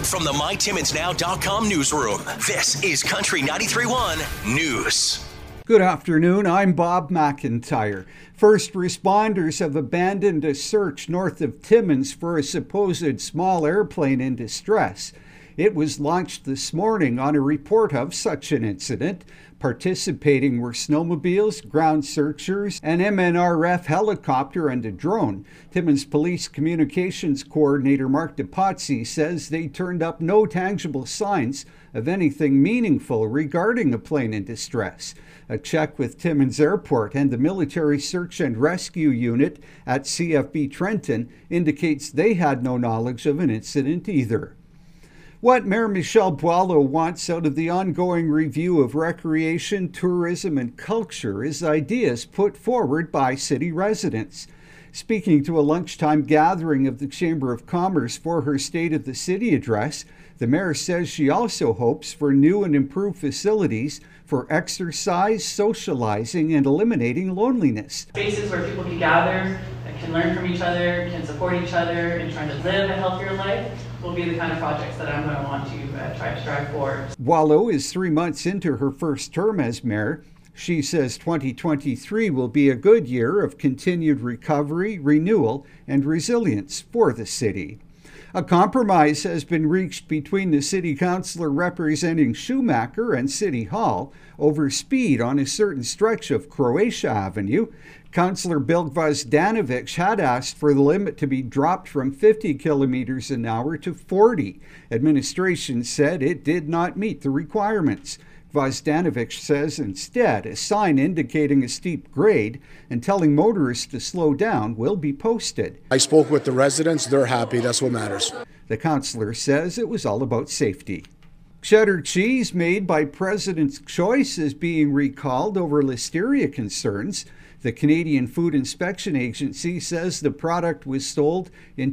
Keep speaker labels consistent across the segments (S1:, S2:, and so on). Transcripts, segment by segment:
S1: From the MyTimmonsNow.com newsroom, this is Country 93.1 News.
S2: Good afternoon, I'm Bob McIntyre. First responders have abandoned a search north of Timmins for a supposed small airplane in distress. It was launched this morning on a report of such an incident. Participating were snowmobiles, ground searchers, an MNRF helicopter, and a drone. Timmins Police Communications Coordinator Mark DePazzi says they turned up no tangible signs of anything meaningful regarding a plane in distress. A check with Timmins Airport and the Military Search and Rescue Unit at CFB Trenton indicates they had no knowledge of an incident either. What Mayor Michelle Boileau wants out of the ongoing review of recreation, tourism, and culture is ideas put forward by city residents. Speaking to a lunchtime gathering of the Chamber of Commerce for her State of the City address, the mayor says she also hopes for new and improved facilities for exercise, socializing, and eliminating loneliness.
S3: Spaces where people can gather, can learn from each other, can support each other in trying to live a healthier life will be the kind of projects that I'm going to want to try to strive for.
S2: Boileau is 3 months into her first term as mayor. She says 2023 will be a good year of continued recovery, renewal, and resilience for the city. A compromise has been reached between the city councillor representing Schumacher and City Hall over speed on a certain stretch of Croatia Avenue. Councillor Bill Gvozdanovic had asked for the limit to be dropped from 50 kilometers an hour to 40. Administration said it did not meet the requirements. Gvozdanovic says instead a sign indicating a steep grade and telling motorists to slow down will be posted.
S4: I spoke with the residents. They're happy. That's what matters.
S2: The councillor says it was all about safety. Cheddar cheese made by President's Choice is being recalled over listeria concerns. The Canadian Food Inspection Agency says the product was sold in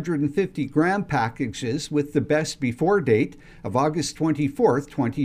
S2: 250-gram packages with the best before date of August 24,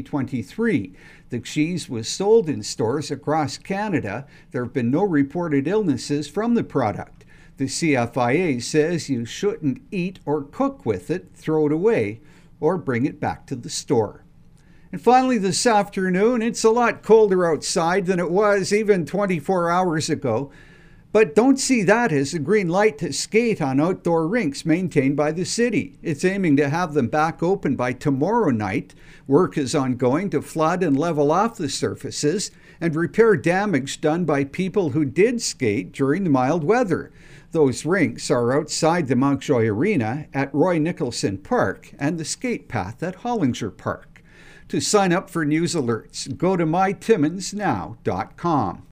S2: 2023. The cheese was sold in stores across Canada. There have been no reported illnesses from the product. The CFIA says you shouldn't eat or cook with it, throw it away, or bring it back to the store. And finally, this afternoon, it's a lot colder outside than it was even 24 hours ago. But don't see that as a green light to skate on outdoor rinks maintained by the city. It's aiming to have them back open by tomorrow night. Work is ongoing to flood and level off the surfaces and repair damage done by people who did skate during the mild weather. Those rinks are outside the Mountjoy Arena at Roy Nicholson Park and the skate path at Hollinger Park. To sign up for news alerts, go to mytimmonsnow.com.